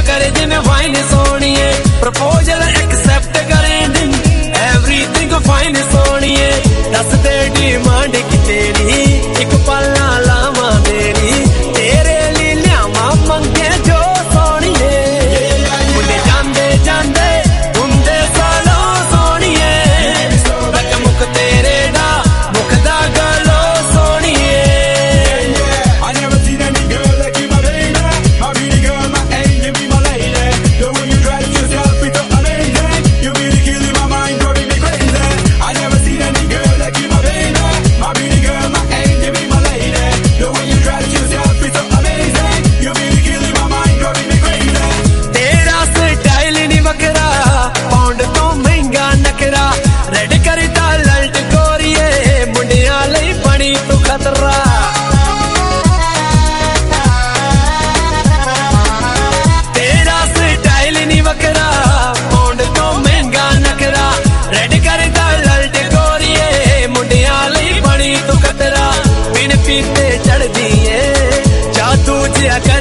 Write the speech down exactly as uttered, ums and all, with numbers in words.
करे जिन फाइन सोनिए प्रपोजल एक्सेप्ट करें एवरीथिंग फाइन सोनिए दस दे डिमांड की तेरी एक पल ना लावा मेरी तेरे लिए लियावा मंगे जो सोनिए मुंडे जांदे जांदे हुंदे सालो सोनिए रक मुख तेरे दा मुख दा गलो सोनिए I never seen any girl like you, my baby. My beauty girl, my angel, be my lady. The way you dress yourself is so amazing. You really killing my mind, driving me crazy. I never seen any girl like you, my baby. My beauty girl, my angel, be my lady. The way you dress yourself is so amazing. You really killing my mind, driving me crazy. तेरा style नहीं बकरा pound तो महंगा नकरा red करता लल्ट गोरिए मुंडिया लई बनी तू खतरा तेरा स्टाइल नहीं बकरा पाउंड तो महंगा नकरा रेड करता लल्ट गोरिए मुंडिया लई बनी तू खतरा बिन पीते चढ़ दिए जादू जिया कर